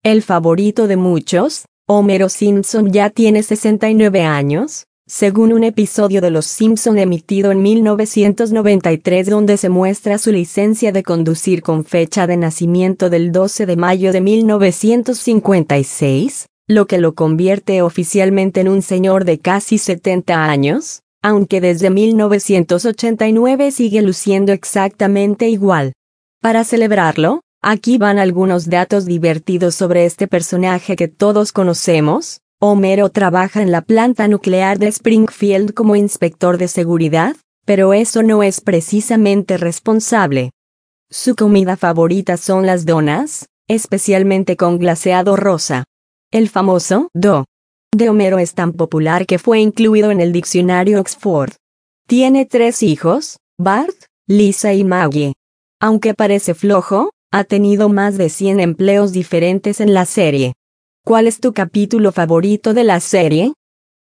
El favorito de muchos, Homero Simpson ya tiene 69 años, según un episodio de Los Simpson emitido en 1993 donde se muestra su licencia de conducir con fecha de nacimiento del 12 de mayo de 1956, lo que lo convierte oficialmente en un señor de casi 70 años, aunque desde 1989 sigue luciendo exactamente igual. Para celebrarlo, aquí van algunos datos divertidos sobre este personaje que todos conocemos. Homero trabaja en la planta nuclear de Springfield como inspector de seguridad, pero eso no es precisamente responsable. Su comida favorita son las donas, especialmente con glaseado rosa. El famoso "do" de Homero es tan popular que fue incluido en el diccionario Oxford. Tiene 3 hijos, Bart, Lisa y Maggie. Aunque parece flojo, ha tenido más de 100 empleos diferentes en la serie. ¿Cuál es tu capítulo favorito de la serie?